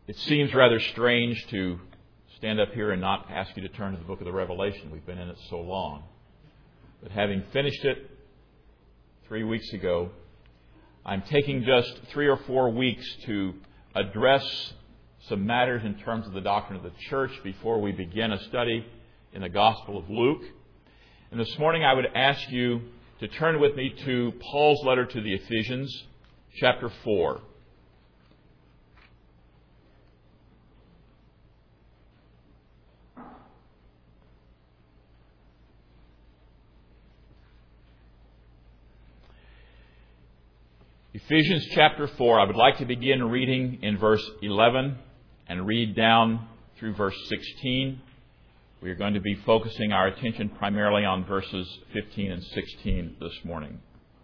It seems rather strange to stand up here and not ask you to turn to the book of the Revelation. We've been in it so long. But having finished it 3 weeks ago, I'm taking just 3 or 4 weeks to address some matters in terms of the doctrine of the church before we begin a study in the Gospel of Luke. And this morning I would ask you to turn with me to Paul's letter to the Ephesians, chapter 4. Ephesians chapter 4, I would like to begin reading in verse 11 and read down through verse 16. We are going to be focusing our attention primarily on verses 15 and 16 this morning.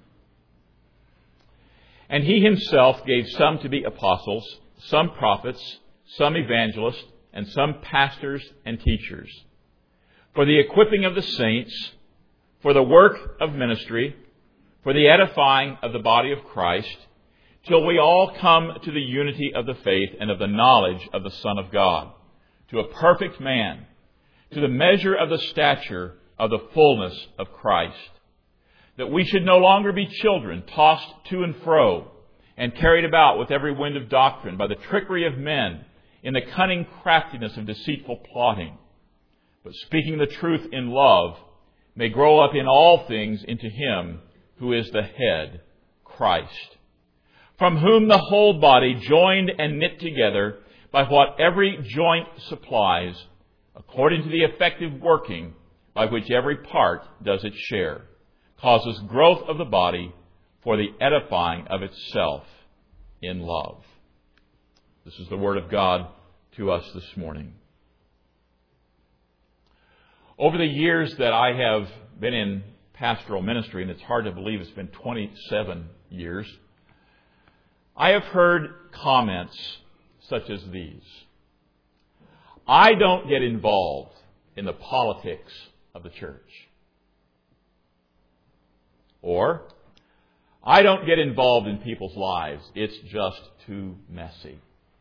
And he himself gave some to be apostles, some prophets, some evangelists, and some pastors and teachers, for the equipping of the saints, for the work of ministry, for the edifying of the body of Christ, till we all come to the unity of the faith and of the knowledge of the Son of God, to a perfect man, to the measure of the stature of the fullness of Christ, that we should no longer be children, tossed to and fro, and carried about with every wind of doctrine, by the trickery of men, in the cunning craftiness of deceitful plotting, but speaking the truth in love, may grow up in all things into Him who is the head, Christ, from whom the whole body, joined and knit together by what every joint supplies, according to the effective working by which every part does its share, causes growth of the body for the edifying of itself in love. This is the word of God to us this morning. Over the years that I have been in pastoral ministry, and it's hard to believe it's been 27 years, I have heard comments such as these. I don't get involved in the politics of the church. Or, I don't get involved in people's lives. It's just too messy.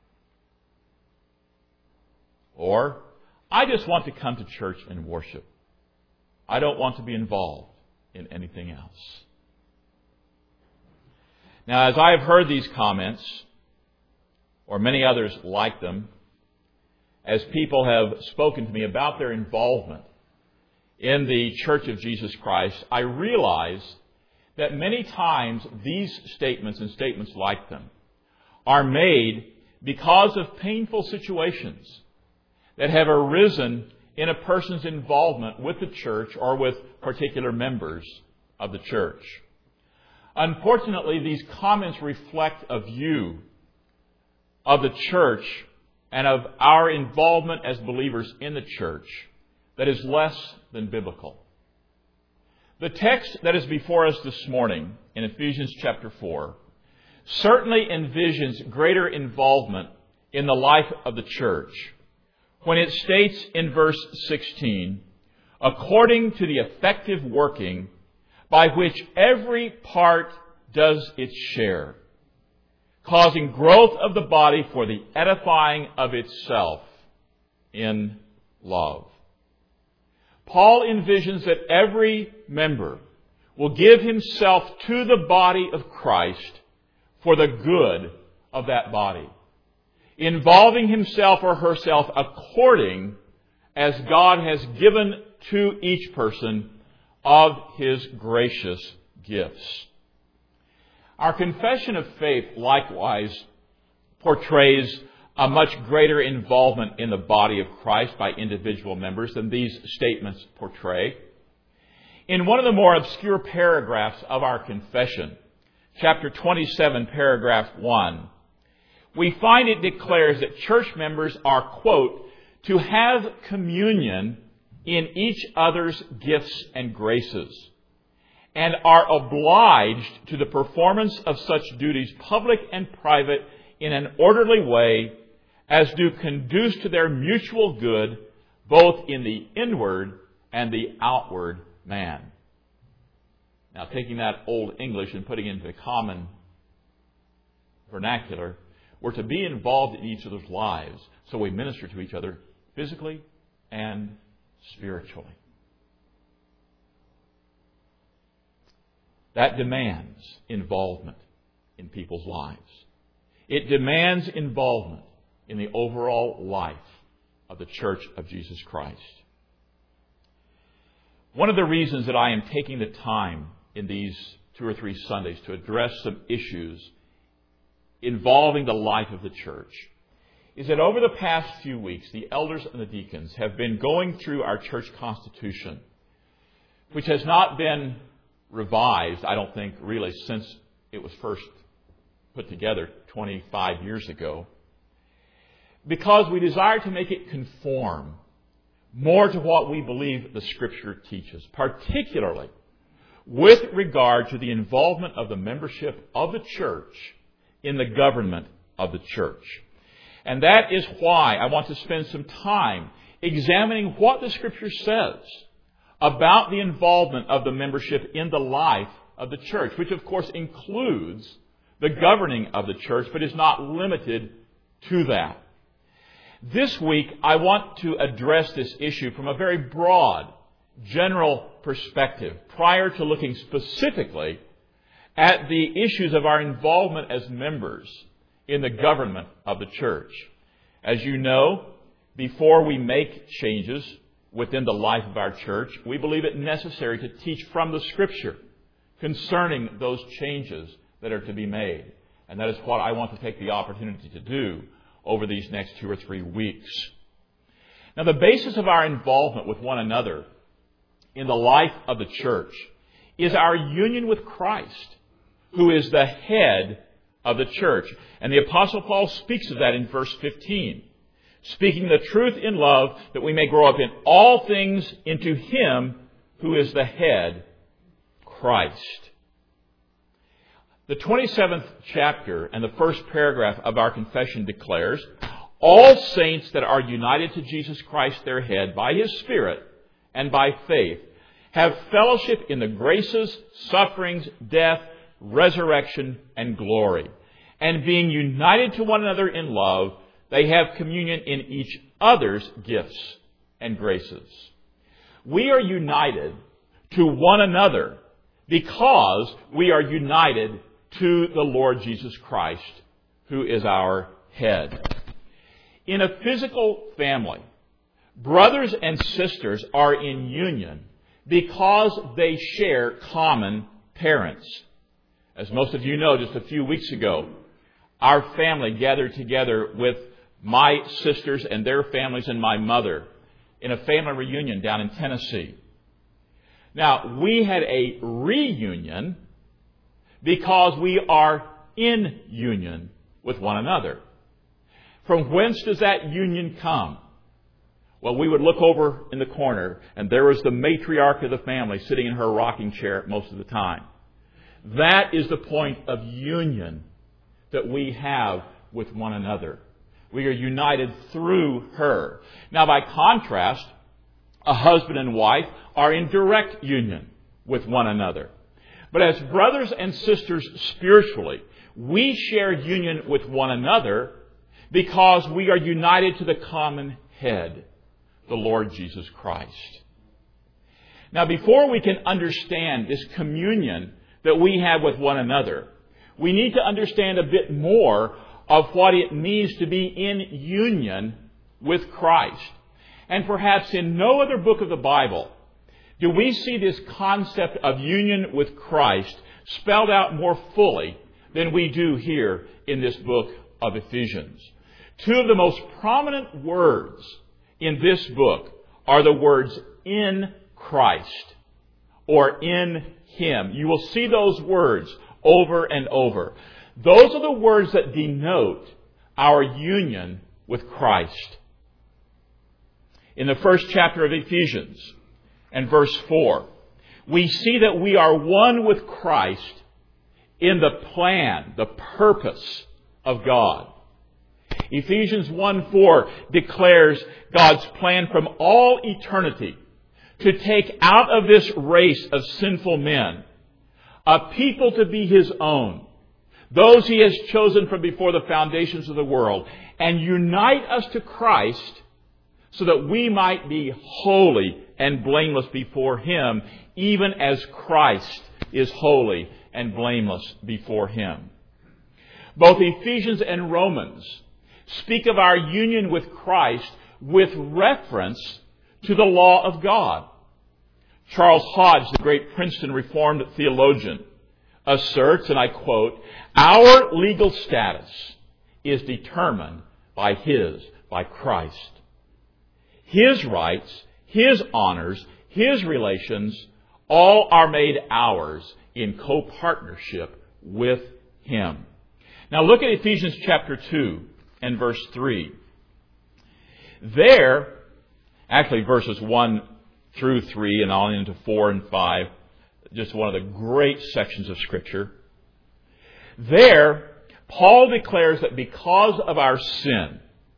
Or, I just want to come to church and worship. I don't want to be involved in anything else. Now, as I have heard these comments, or many others like them, as people have spoken to me about their involvement in the Church of Jesus Christ, I realize that many times these statements and statements like them are made because of painful situations that have arisen in a person's involvement with the church or with particular members of the church. Unfortunately, these comments reflect a view of the church and of our involvement as believers in the church that is less than biblical. The text that is before us this morning in Ephesians chapter 4 certainly envisions greater involvement in the life of the church when it states in verse 16, according to the effective working by which every part does its share, causing growth of the body for the edifying of itself in love. Paul envisions that every member will give himself to the body of Christ for the good of that body, involving himself or herself according as God has given to each person of His gracious gifts. Our confession of faith likewise portrays a much greater involvement in the body of Christ by individual members than these statements portray. In one of the more obscure paragraphs of our confession, chapter 27, paragraph 1, we find it declares that church members are, quote, to have communion in each other's gifts and graces, and are obliged to the performance of such duties, public and private, in an orderly way as do conduce to their mutual good, both in the inward and the outward man. Now, taking that old English and putting it into common vernacular, We're to be involved in each other's lives so we minister to each other physically and spiritually. That demands involvement in people's lives. It demands involvement in the overall life of the Church of Jesus Christ. One of the reasons that I am taking the time in these 2 or 3 Sundays to address some issues involving the life of the church is that over the past few weeks, the elders and the deacons have been going through our church constitution, which has not been revised, I don't think, really since it was first put together 25 years ago, because we desire to make it conform more to what we believe the Scripture teaches, particularly with regard to the involvement of the membership of the church in the government of the church. And that is why I want to spend some time examining what the Scripture says about the involvement of the membership in the life of the church, which of course includes the governing of the church, but is not limited to that. This week, I want to address this issue from a very broad, general perspective, prior to looking specifically at the issues of our involvement as members in the government of the church. As you know, before we make changes within the life of our church, we believe it necessary to teach from the Scripture concerning those changes that are to be made. And that is what I want to take the opportunity to do over these next 2 or 3 weeks. Now, the basis of our involvement with one another in the life of the church is our union with Christ, who is the head of the church. And the Apostle Paul speaks of that in verse 15. Speaking the truth in love, that we may grow up in all things into Him who is the head, Christ. The 27th chapter and the first paragraph of our confession declares, all saints that are united to Jesus Christ their head by His Spirit and by faith have fellowship in the graces, sufferings, death, resurrection, and glory. And being united to one another in love, they have communion in each other's gifts and graces. We are united to one another because we are united to the Lord Jesus Christ, who is our head. In a physical family, brothers and sisters are in union because they share common parents. As most of you know, just a few weeks ago, our family gathered together with my sisters and their families and my mother in a family reunion down in Tennessee. Now, we had a reunion because we are in union with one another. From whence does that union come? Well, we would look over in the corner, and there was the matriarch of the family sitting in her rocking chair most of the time. That is the point of union that we have with one another. We are united through her. Now, by contrast, a husband and wife are in direct union with one another. But as brothers and sisters spiritually, we share union with one another because we are united to the common head, the Lord Jesus Christ. Now, before we can understand this communion that we have with one another, we need to understand a bit more of what it means to be in union with Christ. And perhaps in no other book of the Bible do we see this concept of union with Christ spelled out more fully than we do here in this book of Ephesians. Two of the most prominent words in this book are the words in Christ or in Him. You will see those words over and over. Those are the words that denote our union with Christ. In the first chapter of Ephesians and verse 4, we see that we are one with Christ in the plan, the purpose of God. Ephesians 1:4 declares God's plan from all eternity to take out of this race of sinful men a people to be His own, those He has chosen from before the foundations of the world, and unite us to Christ so that we might be holy and blameless before Him, even as Christ is holy and blameless before Him. Both Ephesians and Romans speak of our union with Christ with reference to the law of God. Charles Hodge, the great Princeton Reformed theologian, asserts, and I quote, "Our legal status is determined by Christ. His rights, His honors, His relations, all are made ours in co-partnership with Him." Now look at Ephesians chapter 2 and verse 3. There, actually verses 1 through 3 and on into 4 and 5, just one of the great sections of Scripture. There, Paul declares that because of our sin,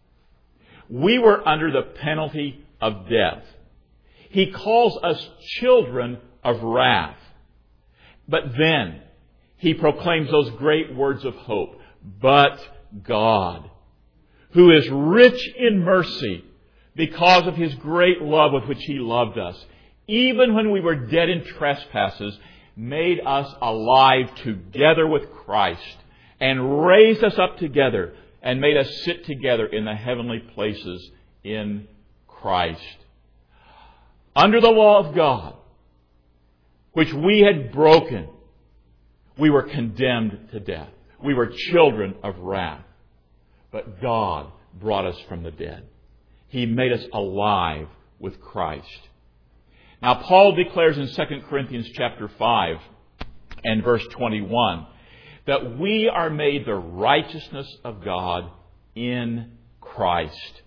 we were under the penalty of death. He calls us children of wrath. But then, he proclaims those great words of hope. But God, who is rich in mercy because of His great love with which He loved us, even when we were dead in trespasses, made us alive together with Christ and raised us up together and made us sit together in the heavenly places in Christ. Under the law of God, which we had broken, we were condemned to death. We were children of wrath. But God brought us from the dead. He made us alive with Christ. Now, Paul declares in 2 Corinthians chapter 5 and verse 21 that we are made the righteousness of God in Christ.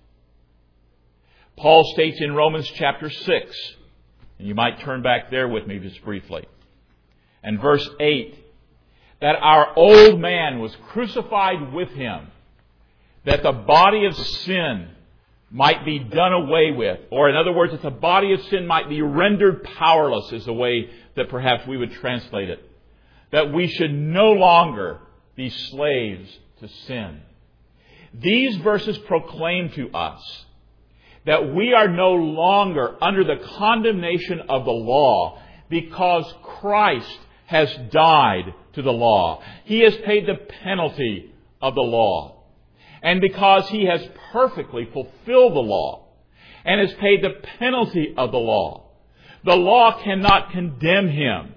Paul states in Romans chapter 6, and you might turn back there with me just briefly, and verse 8, that our old man was crucified with Him, that the body of sin might be done away with. Or in other words, that the body of sin might be rendered powerless is the way that perhaps we would translate it. That we should no longer be slaves to sin. These verses proclaim to us that we are no longer under the condemnation of the law because Christ has died to the law. He has paid the penalty of the law. And because He has perfectly fulfilled the law and has paid the penalty of the law cannot condemn Him.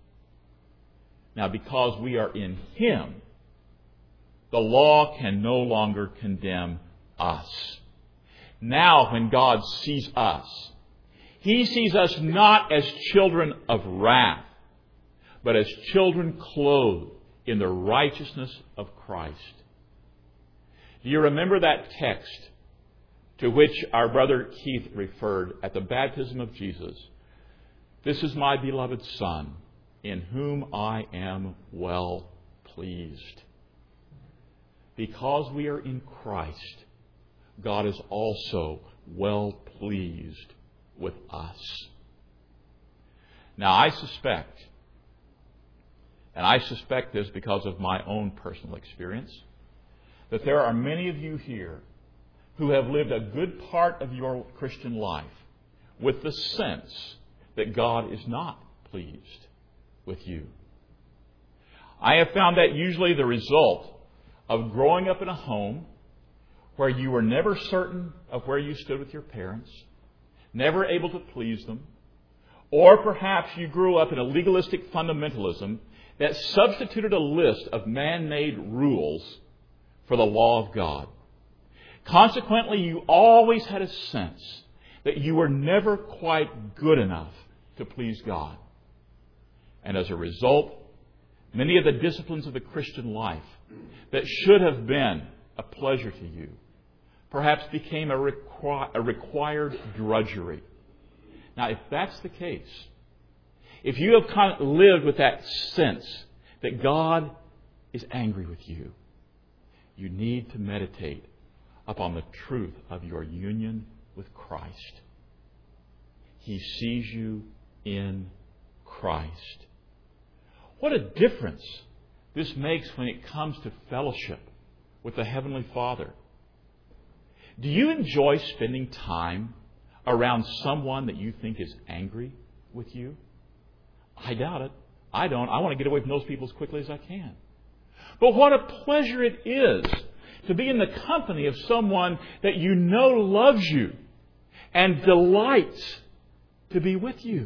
Now, because we are in Him, the law can no longer condemn us. Now, when God sees us, He sees us not as children of wrath, but as children clothed in the righteousness of Christ. Do you remember that text to which our brother Keith referred at the baptism of Jesus? "This is my beloved Son, in whom I am well pleased." Because we are in Christ, God is also well pleased with us. Now, I suspect this because of my own personal experience, that there are many of you here who have lived a good part of your Christian life with the sense that God is not pleased with you. I have found that usually the result of growing up in a home where you were never certain of where you stood with your parents, never able to please them, or perhaps you grew up in a legalistic fundamentalism that substituted a list of man-made rules for the law of God. Consequently, you always had a sense that you were never quite good enough to please God. And as a result, many of the disciplines of the Christian life that should have been a pleasure to you perhaps became a required drudgery. Now, if that's the case, if you have lived with that sense that God is angry with you, you need to meditate upon the truth of your union with Christ. He sees you in Christ. What a difference this makes when it comes to fellowship with the Heavenly Father. Do you enjoy spending time around someone that you think is angry with you? I doubt it. I don't. I want to get away from those people as quickly as I can. But what a pleasure it is to be in the company of someone that you know loves you and delights to be with you.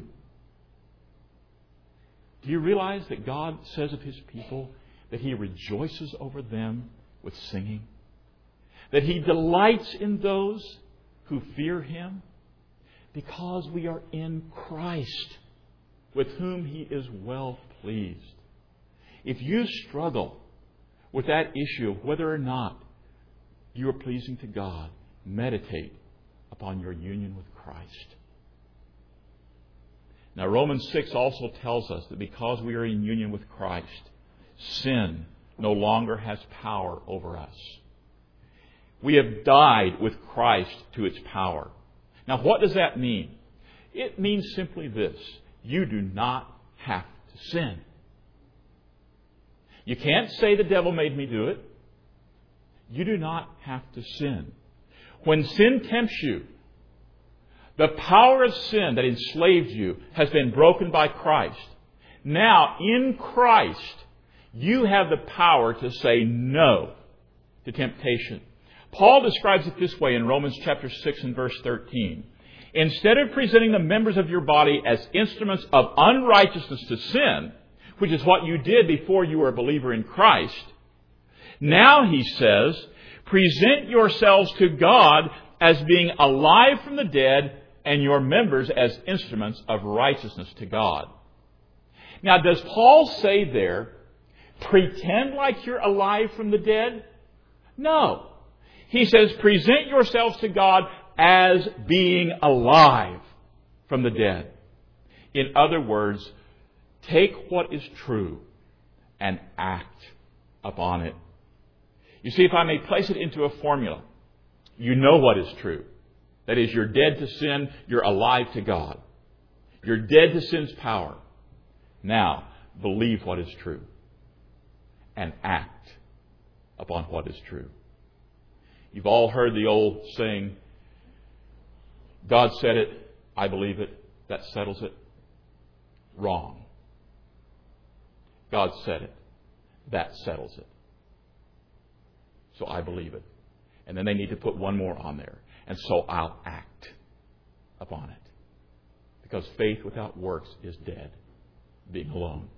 Do you realize that God says of His people that He rejoices over them with singing? That He delights in those who fear Him? Because we are in Christ, with whom He is well pleased. If you struggle with that issue of whether or not you are pleasing to God, meditate upon your union with Christ. Now, Romans 6 also tells us that because we are in union with Christ, sin no longer has power over us. We have died with Christ to its power. Now, what does that mean? It means simply this: you do not have to sin. You can't say the devil made me do it. You do not have to sin. When sin tempts you, the power of sin that enslaved you has been broken by Christ. Now, in Christ, you have the power to say no to temptation. Paul describes it this way in Romans chapter 6 and verse 13. Instead of presenting the members of your body as instruments of unrighteousness to sin, which is what you did before you were a believer in Christ, now, he says, present yourselves to God as being alive from the dead and your members as instruments of righteousness to God. Now, does Paul say there, pretend like you're alive from the dead? No. He says, present yourselves to God as being alive from the dead. In other words, take what is true and act upon it. You see, if I may place it into a formula, you know what is true. That is, you're dead to sin, you're alive to God. You're dead to sin's power. Now, believe what is true and act upon what is true. You've all heard the old saying, God said it, I believe it, that settles it. Wrong. God said it, that settles it. So I believe it. And then they need to put one more on there. And so I'll act upon it. Because faith without works is dead, being alone.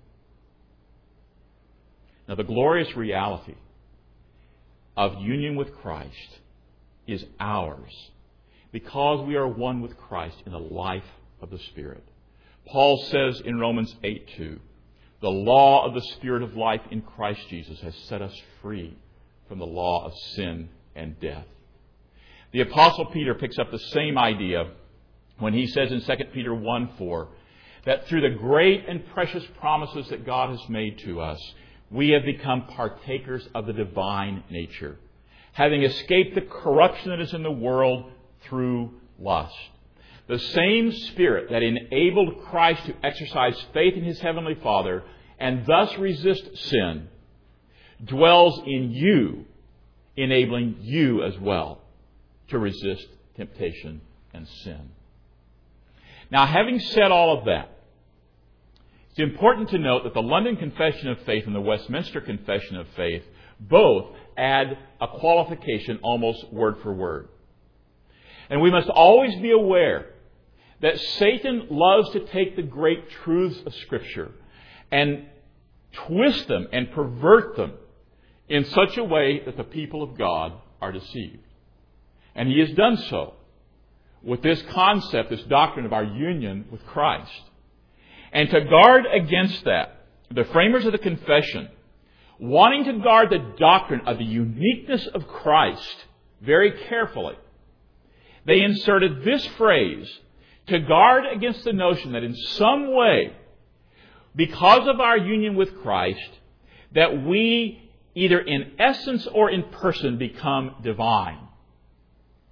Now, the glorious reality of union with Christ is ours because we are one with Christ in the life of the Spirit. Paul says in Romans 8:2, the law of the Spirit of life in Christ Jesus has set us free from the law of sin and death. The Apostle Peter picks up the same idea when he says in 2 Peter 1:4 that through the great and precious promises that God has made to us, we have become partakers of the divine nature, having escaped the corruption that is in the world through lust. The same Spirit that enabled Christ to exercise faith in His Heavenly Father and thus resist sin dwells in you, enabling you as well to resist temptation and sin. Now, having said all of that, it's important to note that the London Confession of Faith and the Westminster Confession of Faith both add a qualification almost word for word. And we must always be aware that Satan loves to take the great truths of Scripture and twist them and pervert them in such a way that the people of God are deceived. And he has done so with this concept, this doctrine of our union with Christ. And to guard against that, the framers of the confession, wanting to guard the doctrine of the uniqueness of Christ very carefully, they inserted this phrase to guard against the notion that in some way, because of our union with Christ, that we either in essence or in person become divine.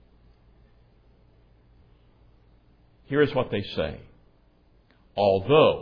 Here is what they say. Although,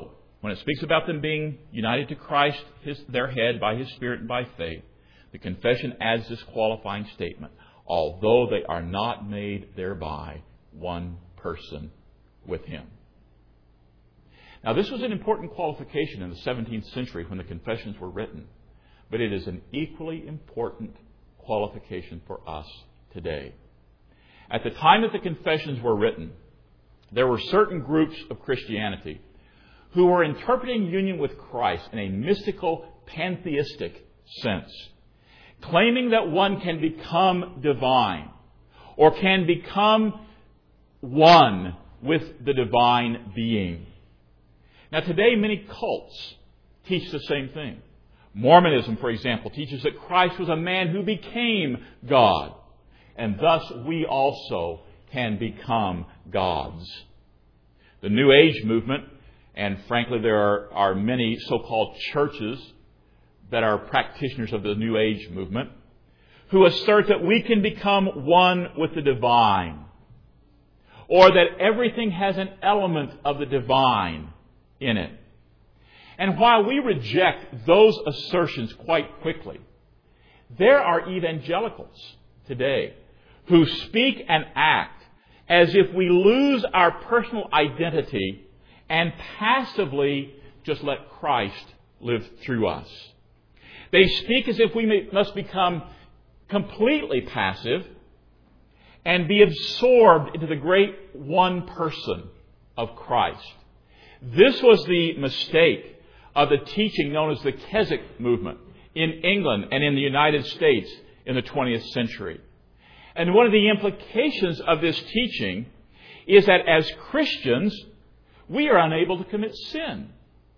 when it speaks about them being united to Christ, their head, by His Spirit and by faith, the confession adds this qualifying statement, although they are not made thereby one person with Him. Now, this was an important qualification in the 17th century when the confessions were written, but it is an equally important qualification for us today. At the time that the confessions were written, there were certain groups of Christianity who were interpreting union with Christ in a mystical, pantheistic sense, claiming that one can become divine or can become one with the divine being. Now, today, many cults teach the same thing. Mormonism, for example, teaches that Christ was a man who became God, and thus we also can become gods. The New Age movement, and frankly there are many so-called churches that are practitioners of the New Age movement, who assert that we can become one with the divine, or that everything has an element of the divine in it. And while we reject those assertions quite quickly, there are evangelicals today who speak and act as if we lose our personal identity and passively just let Christ live through us. They speak as if we must become completely passive and be absorbed into the great one person of Christ. This was the mistake of the teaching known as the Keswick movement in England and in the United States in the 20th century. And one of the implications of this teaching is that as Christians, we are unable to commit sin.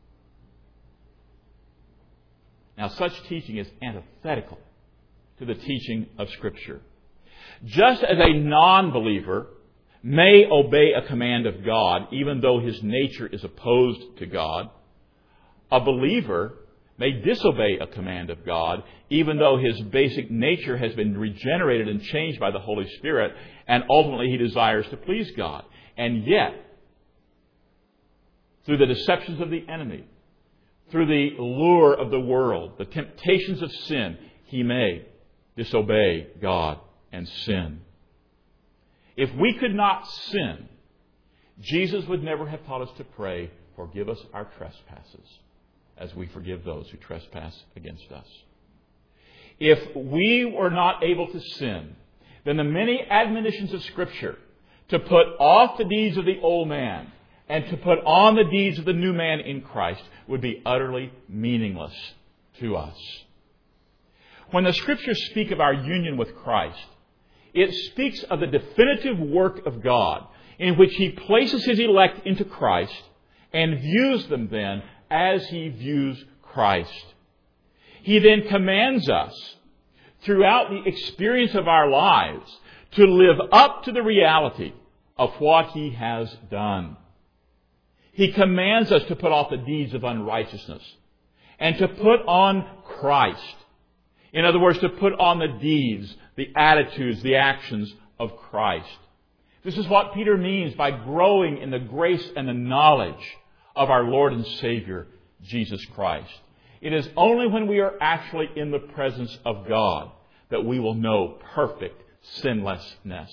Now, such teaching is antithetical to the teaching of Scripture. Just as a non-believer may obey a command of God, even though his nature is opposed to God, a believer may disobey a command of God, even though his basic nature has been regenerated and changed by the Holy Spirit, and ultimately he desires to please God. And yet, through the deceptions of the enemy, through the lure of the world, the temptations of sin, he may disobey God and sin. If we could not sin, Jesus would never have taught us to pray, "Forgive us our trespasses, as we forgive those who trespass against us." If we were not able to sin, then the many admonitions of Scripture to put off the deeds of the old man and to put on the deeds of the new man in Christ would be utterly meaningless to us. When the Scriptures speak of our union with Christ, it speaks of the definitive work of God in which He places His elect into Christ and views them then as He views Christ. He then commands us throughout the experience of our lives to live up to the reality of what He has done. He commands us to put off the deeds of unrighteousness and to put on Christ. In other words, to put on the deeds, the attitudes, the actions of Christ. This is what Peter means by growing in the grace and the knowledge of our Lord and Savior, Jesus Christ. It is only when we are actually in the presence of God that we will know perfect sinlessness.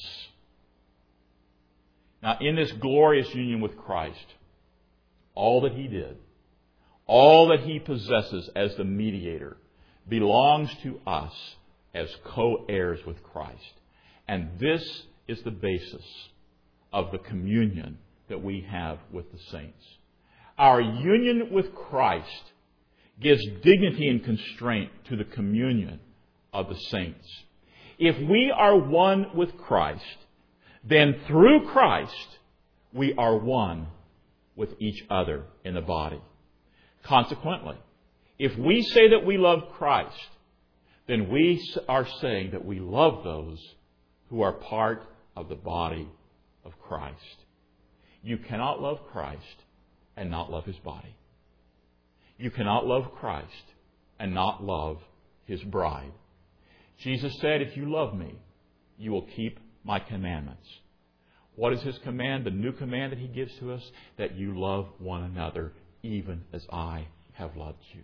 Now, in this glorious union with Christ, all that He did, all that He possesses as the mediator, belongs to us as co-heirs with Christ. And this is the basis of the communion that we have with the saints. Our union with Christ gives dignity and constraint to the communion of the saints. If we are one with Christ, then through Christ we are one with each other in the body. Consequently, if we say that we love Christ, then we are saying that we love those who are part of the body of Christ. You cannot love Christ and not love His body. You cannot love Christ and not love His bride. Jesus said, "If you love me, you will keep my commandments." What is His command? The new command that He gives to us? That you love one another even as I have loved you.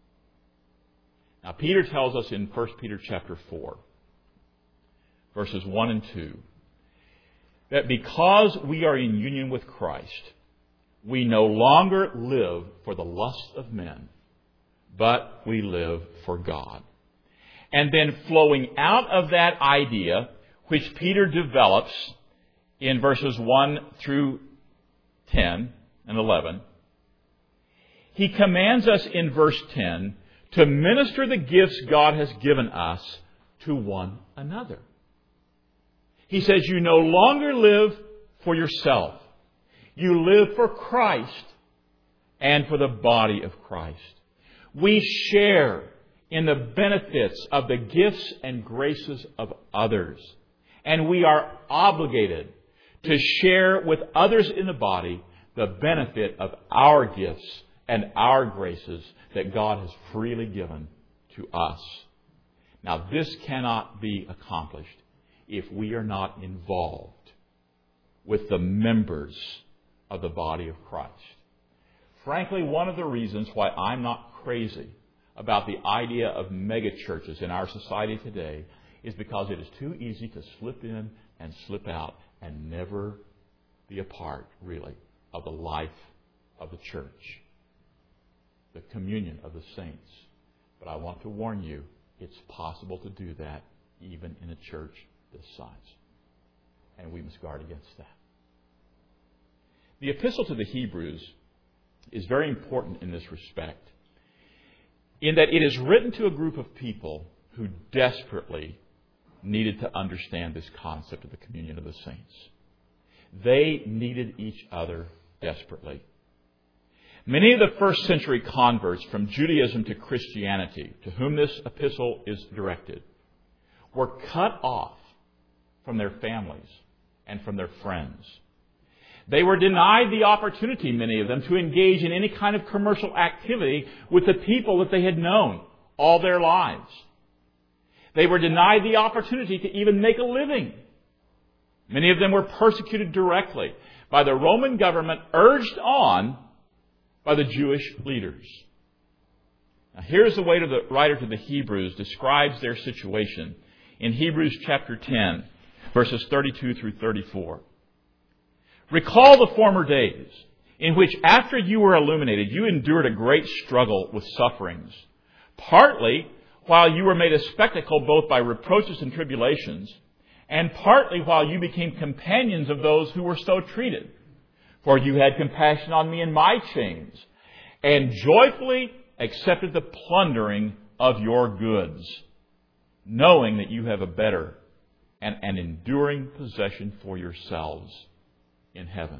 Now, Peter tells us in 1 Peter chapter 4, verses 1 and 2, that because we are in union with Christ, we no longer live for the lust of men, but we live for God. And then flowing out of that idea, which Peter develops in verses 1 through 10 and 11, he commands us in verse 10 to minister the gifts God has given us to one another. He says, you no longer live for yourself. You live for Christ and for the body of Christ. We share in the benefits of the gifts and graces of others. And we are obligated to share with others in the body the benefit of our gifts and our graces that God has freely given to us. Now, this cannot be accomplished if we are not involved with the members of the body of Christ. Frankly, one of the reasons why I'm not crazy about the idea of megachurches in our society today is because it is too easy to slip in and slip out and never be a part, really, of the life of the church, the communion of the saints. But I want to warn you, it's possible to do that even in a church this size. And we must guard against that. The epistle to the Hebrews is very important in this respect, in that it is written to a group of people who desperately needed to understand this concept of the communion of the saints. They needed each other desperately. Many of the first century converts from Judaism to Christianity, to whom this epistle is directed, were cut off from their families and from their friends. They were denied the opportunity, many of them, to engage in any kind of commercial activity with the people that they had known all their lives. They were denied the opportunity to even make a living. Many of them were persecuted directly by the Roman government, urged on by the Jewish leaders. Now, here's the way the writer to the Hebrews describes their situation in Hebrews chapter 10, verses 32 through 34. Recall the former days in which, after you were illuminated, you endured a great struggle with sufferings, partly while you were made a spectacle both by reproaches and tribulations, and partly while you became companions of those who were so treated. For you had compassion on me in my chains, and joyfully accepted the plundering of your goods, knowing that you have a better and an enduring possession for yourselves in heaven.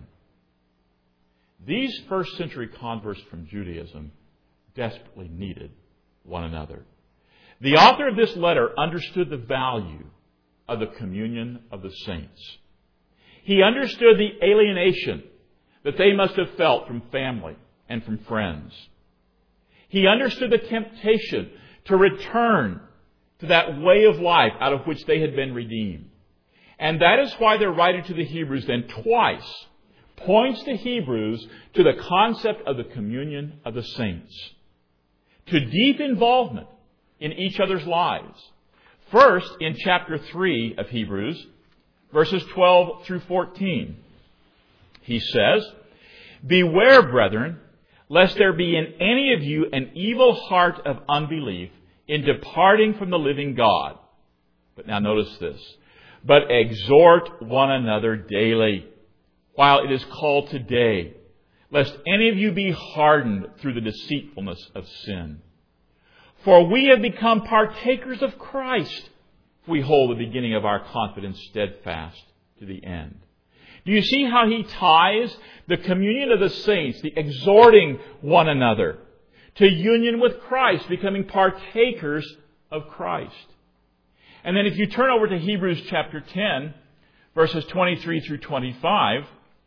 These first century converts from Judaism desperately needed one another. The author of this letter understood the value of the communion of the saints. He understood the alienation that they must have felt from family and from friends. He understood the temptation to return to that way of life out of which they had been redeemed. And that is why the writer to the Hebrews then twice points the Hebrews to the concept of the communion of the saints, to deep involvement in each other's lives. First, in chapter 3 of Hebrews, verses 12 through 14, he says, "Beware, brethren, lest there be in any of you an evil heart of unbelief in departing from the living God." But now notice this. "But exhort one another daily, while it is called today, lest any of you be hardened through the deceitfulness of sin. For we have become partakers of Christ, if we hold the beginning of our confidence steadfast to the end." Do you see how he ties the communion of the saints, the exhorting one another, to union with Christ, becoming partakers of Christ? And then if you turn over to Hebrews chapter 10, verses 23 through 25,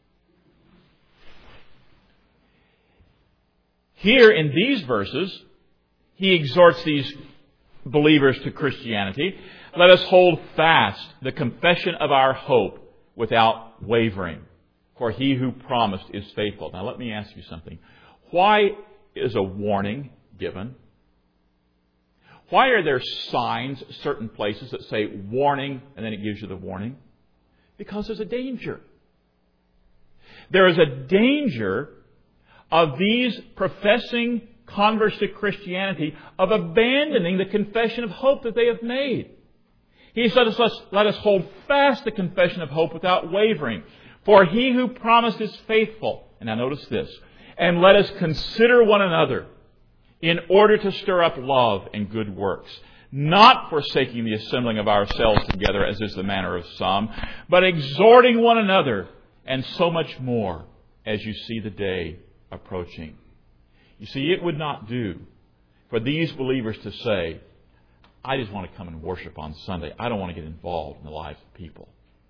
here in these verses, he exhorts these believers to Christianity. "Let us hold fast the confession of our hope without wavering, for he who promised is faithful." Now let me ask you something. Why is a warning given? Why are there signs, certain places that say warning, and then it gives you the warning? Because there's a danger. There is a danger of these professing converts to Christianity of abandoning the confession of hope that they have made. He said, let us hold fast the confession of hope without wavering. For he who promised is faithful. And now notice this. And let us consider one another in order to stir up love and good works, not forsaking the assembling of ourselves together, as is the manner of some, but exhorting one another, and so much more as you see the day approaching. You see, it would not do for these believers to say, I just want to come and worship on Sunday. I don't want to get involved in the lives of people.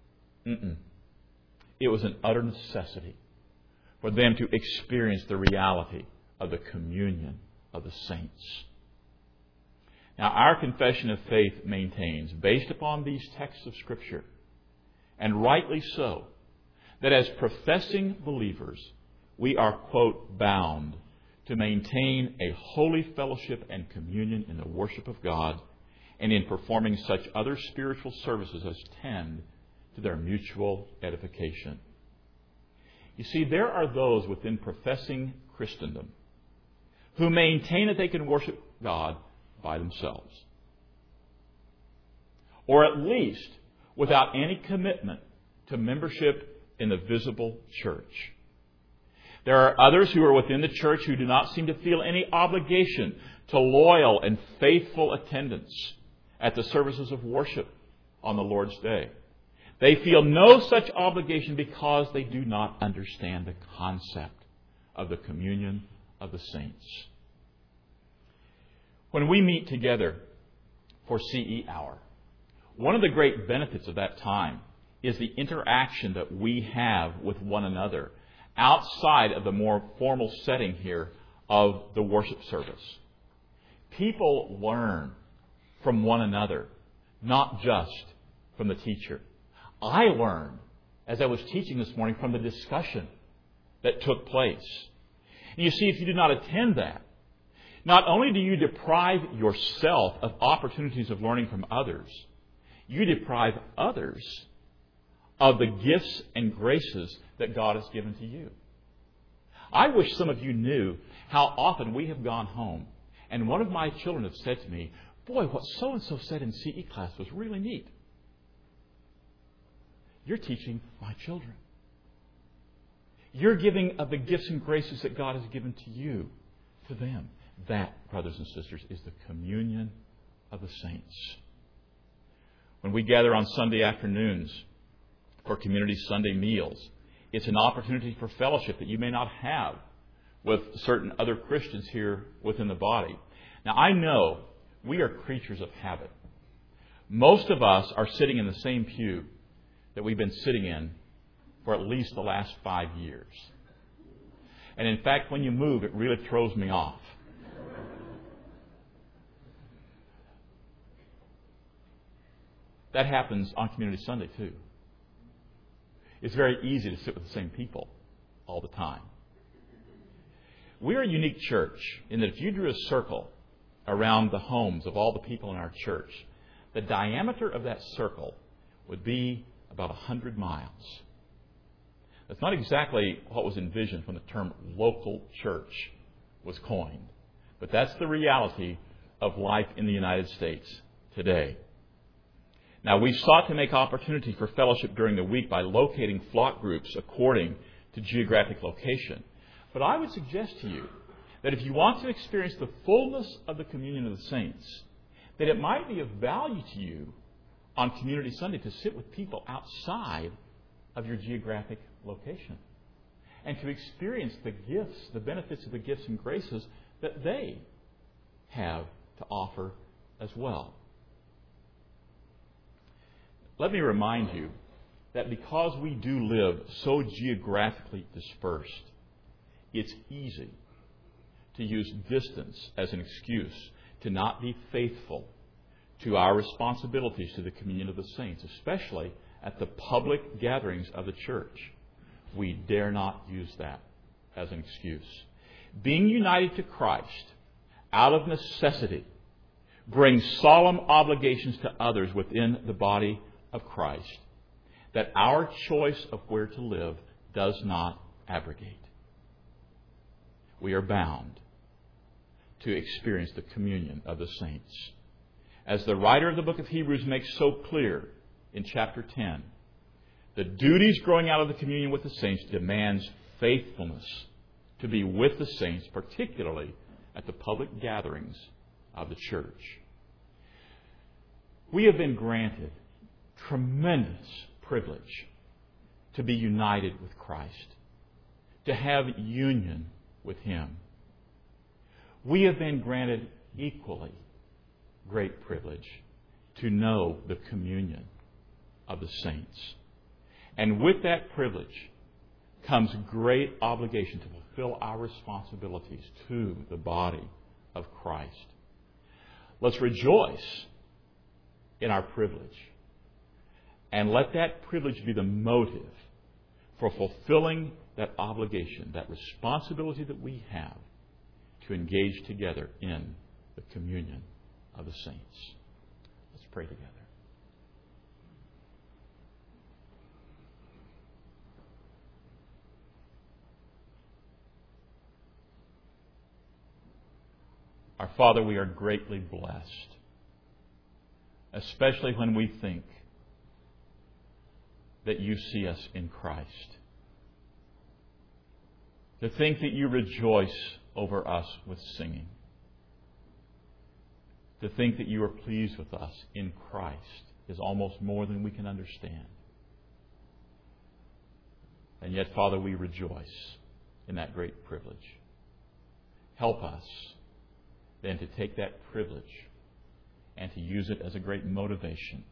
It was an utter necessity for them to experience the reality of the communion of the saints. Now, our confession of faith maintains, based upon these texts of Scripture, and rightly so, that as professing believers, we are, quote, bound to maintain a holy fellowship and communion in the worship of God and in performing such other spiritual services as tend to their mutual edification. You see, there are those within professing Christendom who maintain that they can worship God by themselves, or at least without any commitment to membership in the visible church. There are others who are within the church who do not seem to feel any obligation to loyal and faithful attendance at the services of worship on the Lord's Day. They feel no such obligation because they do not understand the concept of the communion of the saints. When we meet together for CE Hour, one of the great benefits of that time is the interaction that we have with one another outside of the more formal setting here of the worship service. People learn from one another, not just from the teacher. I learned, as I was teaching this morning, from the discussion that took place. And you see, if you do not attend that, not only do you deprive yourself of opportunities of learning from others, you deprive others of the gifts and graces that God has given to you. I wish some of you knew how often we have gone home and one of my children have said to me, boy, what so-and-so said in CE class was really neat. You're teaching my children. You're giving of the gifts and graces that God has given to you, to them. That, brothers and sisters, is the communion of the saints. When we gather on Sunday afternoons for Community Sunday meals, it's an opportunity for fellowship that you may not have with certain other Christians here within the body. Now, I know we are creatures of habit. Most of us are sitting in the same pew that we've been sitting in for at least the last 5 years. And in fact, when you move, it really throws me off. That happens on Community Sunday, too. It's very easy to sit with the same people all the time. We're a unique church in that if you drew a circle around the homes of all the people in our church, the diameter of that circle would be about 100 miles. That's not exactly what was envisioned when the term local church was coined, but that's the reality of life in the United States today. Now, we've sought to make opportunity for fellowship during the week by locating flock groups according to geographic location. But I would suggest to you that if you want to experience the fullness of the communion of the saints, that it might be of value to you on Community Sunday to sit with people outside of your geographic location and to experience the gifts, the benefits of the gifts and graces that they have to offer as well. Let me remind you that because we do live so geographically dispersed, it's easy to use distance as an excuse to not be faithful to our responsibilities to the communion of the saints, especially at the public gatherings of the church. We dare not use that as an excuse. being united to Christ out of necessity, brings solemn obligations to others within the body of Christ that our choice of where to live does not abrogate. We are bound to experience the communion of the saints. As the writer of the book of Hebrews makes so clear in chapter 10, the duties growing out of the communion with the saints demands faithfulness to be with the saints, particularly at the public gatherings of the church. We have been granted tremendous privilege to be united with Christ, to have union with Him. We have been granted equally great privilege to know the communion of the saints. And with that privilege comes great obligation to fulfill our responsibilities to the body of Christ. Let's rejoice in our privilege and let that privilege be the motive for fulfilling that obligation, that responsibility that we have to engage together in the communion of the saints. Let's pray together. Our Father, we are greatly blessed, especially when we think that you see us in Christ. To think that you rejoice over us with singing. To think that you are pleased with us in Christ is almost more than we can understand. And yet, Father, we rejoice in that great privilege. Help us then to take that privilege and to use it as a great motivation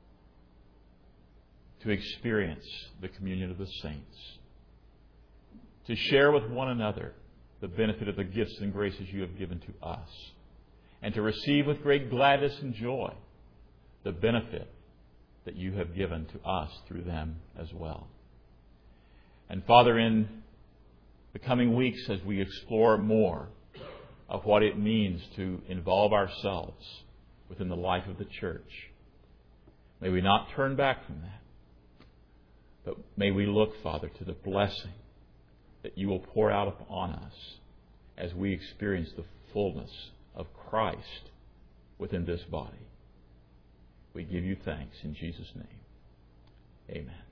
to experience the communion of the saints, to share with one another the benefit of the gifts and graces you have given to us, and to receive with great gladness and joy the benefit that you have given to us through them as well. And Father, in the coming weeks, as we explore more of what it means to involve ourselves within the life of the church, may we not turn back from that, but may we look, Father, to the blessing that you will pour out upon us as we experience the fullness of Christ within this body. We give you thanks in Jesus' name. Amen.